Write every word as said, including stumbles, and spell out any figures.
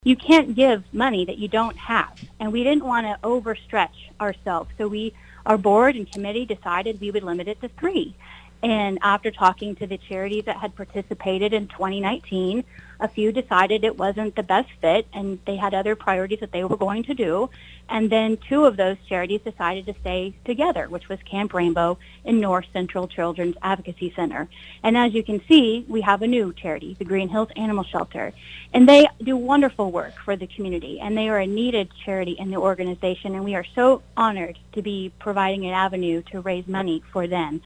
you can't give money that you don't have. And we didn't want to overstretch ourselves. So we, our board and committee decided we would limit it to three. And after talking to the charities that had participated in twenty nineteen, a few decided it wasn't the best fit and they had other priorities that they were going to do. And then two of those charities decided to stay together, which was Camp Rainbow and North Central Children's Advocacy Center. And as you can see, we have a new charity, the Green Hills Animal Shelter. And they do wonderful work for the community, and they are a needed charity in the organization, and we are so honored to be providing an avenue to raise money for them.